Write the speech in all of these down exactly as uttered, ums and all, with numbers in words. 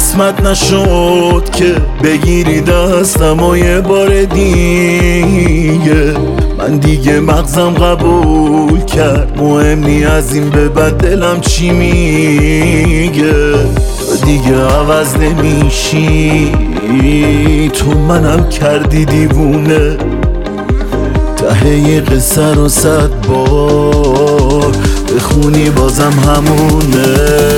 قسمت نشد که بگیری دستم و یه بار دیگه. من دیگه مغزم قبول کرد مهم نی از این به بعد دلم چی میگه. دیگه عوض نمیشی تو منم کردی دیوونه. ته قصه رو صد بار بخونی بازم همونه.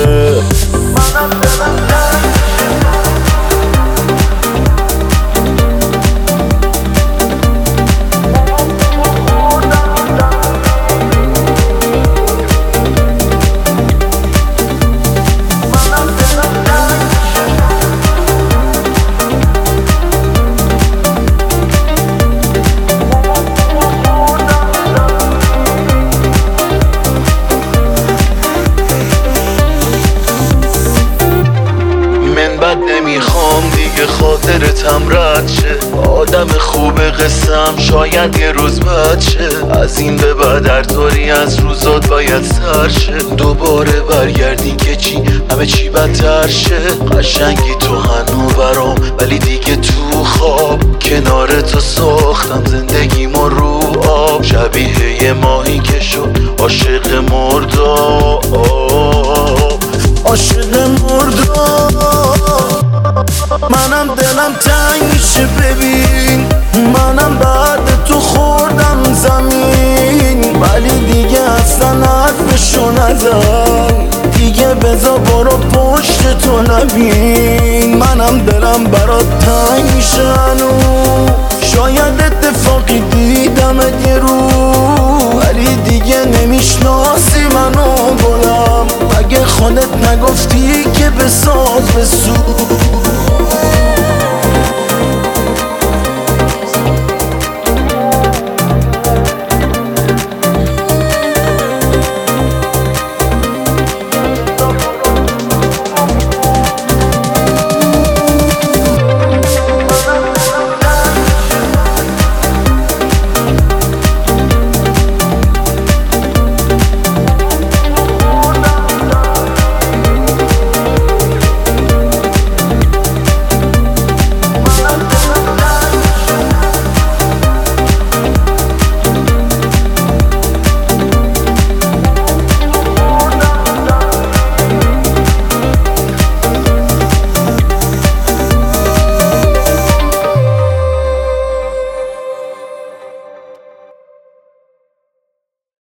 نمیخوام دیگه خاطرتم رد شه. آدم خوب قسم شاید یه روز بد شه. از این به بعد هر طوری از روزات باید سر شه. دوباره برگردی که چی همه چی بدتر شه. قشنگی تو هنو برام ولی دیگه تو خواب. کنار تو ساختم زندگیمو رو آب. شبیه یه ماهی که شد عاشق مرداب. عاشق مرداب. منم دلم تنگ میشه ببین. منم بعد تو خوردم زمین ولی دیگه اصلا حرفشو نزن. دیگه بذار برو پشت تو نبین. منم دلم برات تنگ میشه هنوز. شاید اتفاقی دیدمت یه رو ولی دیگه نمیشناسی منو گلم. اگه خودت نگفتی که بساز بسوز.